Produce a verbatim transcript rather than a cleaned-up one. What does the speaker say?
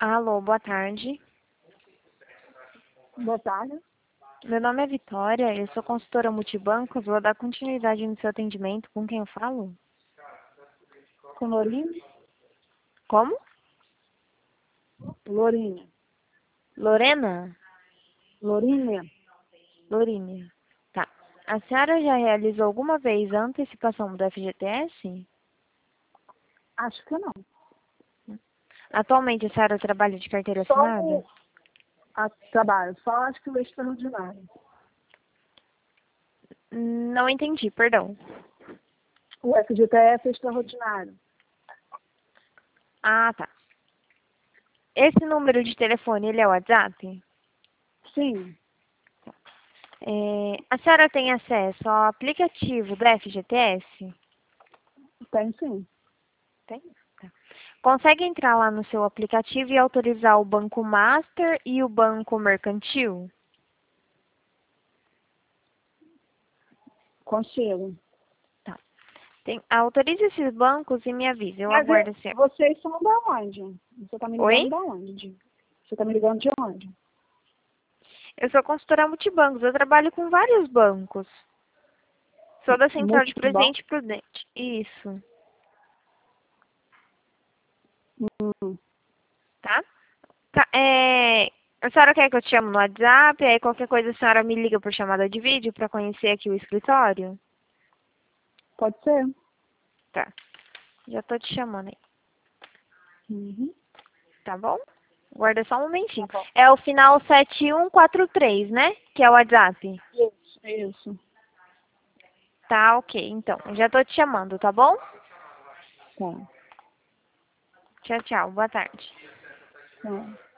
Alô, boa tarde. Boa tarde. Meu nome é Vitória, eu sou consultora multibancos, vou dar continuidade no seu atendimento. Com quem eu falo? Com Lourinha? Como? Lourinha. Lorena? Lourinha? Lourinha. Tá. A senhora já realizou alguma vez a antecipação do F G T S? Acho que não. Atualmente a senhora trabalha de carteira Só assinada? o a, trabalho, só acho que o extraordinário. Não entendi, perdão. O F G T S é extraordinário. Ah, tá. Esse número de telefone, ele é o WhatsApp? Sim, É, a senhora tem acesso ao aplicativo do F G T S? tem sim. Tem? Tá. Consegue entrar lá no seu aplicativo e autorizar o Banco Master e o Banco Mercantil? Consigo. Tá. Tem, autorize esses bancos e me avise. Eu Mas aguardo é, assim. vocês são da onde? Você tá me Oi? ligando da onde? Você tá me ligando de onde? Eu sou consultora multibancos. Eu trabalho com vários bancos. Sou da Central de Multibanco? Presente Prudente. Isso. Hum, Tá? Tá, é, a senhora quer que eu te chame no WhatsApp? Aí qualquer coisa a senhora me liga por chamada de vídeo para conhecer aqui o escritório? pode ser. Tá. Já tô te chamando aí. Uhum. Tá bom? Guarda só um Tá momentinho. bom. É o final sete um quatro três, né? Que é o WhatsApp. Isso, isso. Tá, ok. Então, já tô te chamando, tá bom? Tá. Tchau, tchau. Boa tarde. Tá.